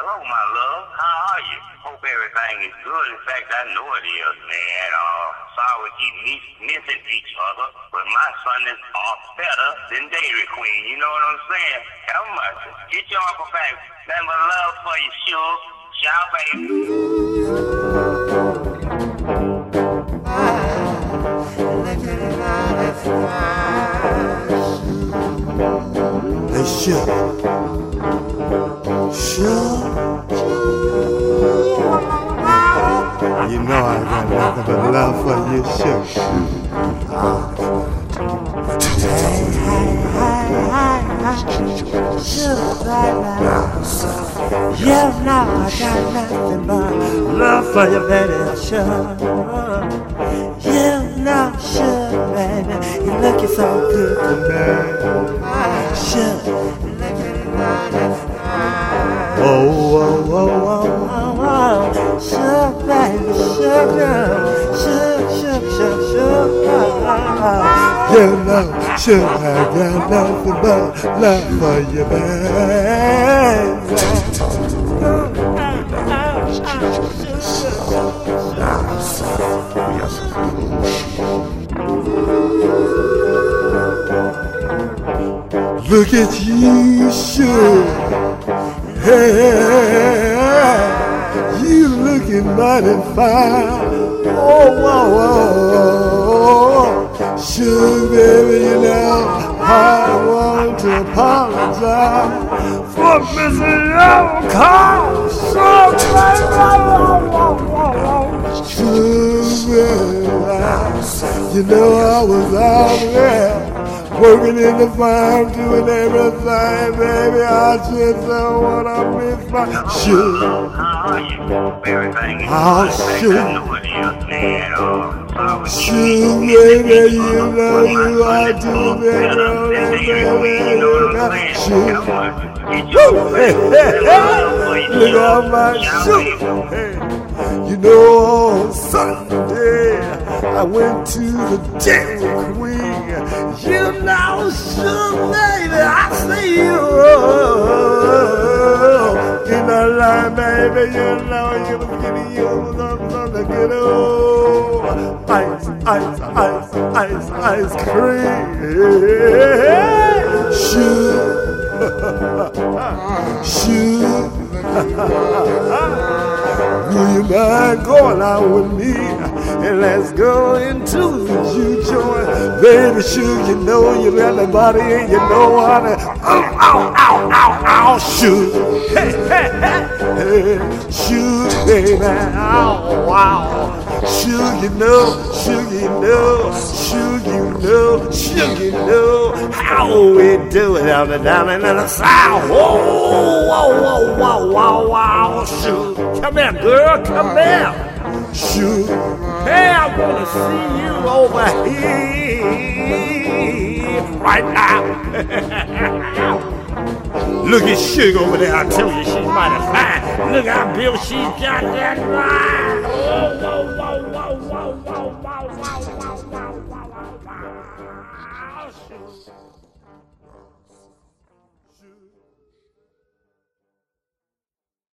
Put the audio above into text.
Hello, my love. How are you? Hope everything is good. In fact, I know it is, man. Sorry we keep missing each other, but my son is better than Dairy Queen. You know what I'm saying? How much? Get your uncle back. Nothing but love for you, sure. Ciao, baby. Hey, sure. You know I got nothing but love for you, sure. Yeah, now I got nothing but love for you, baby, sure. Yeah, now, sure, baby, you're looking so good tonight, sure. Oh, sure, baby, sure. You know, sure, I got nothing but love for you, baby. Look at you, sure. Hey, you looking mighty fine. Sure, baby, you know I want to apologize for missing your call. Sure, you know I was out there working in the farm, doing everything, baby. I just don't wanna miss my shoe. Oh, shoe. Shoe, baby, you know you are too big, baby. Shoe. Hey, look at my shoe. Hey, you know on Sunday I went to the Dairy Queen. You know, sure, baby, I see you in the line, baby. You know, you was getting you on the good old ice cream. Shoot. Will you mind going out with me? And let's go into the juke joint. Baby, shoot, you know you got the body and you know how to shoot. Hey, shoot, baby, shoot, you know how we do it down in the south. Whoa, shoot. Come here, girl, come here. Shoot. Hey, I want to see you over here right now. Look at Suge over there. I tell you, she's mighty fine. Look how Bill, she's got that ride. Whoa.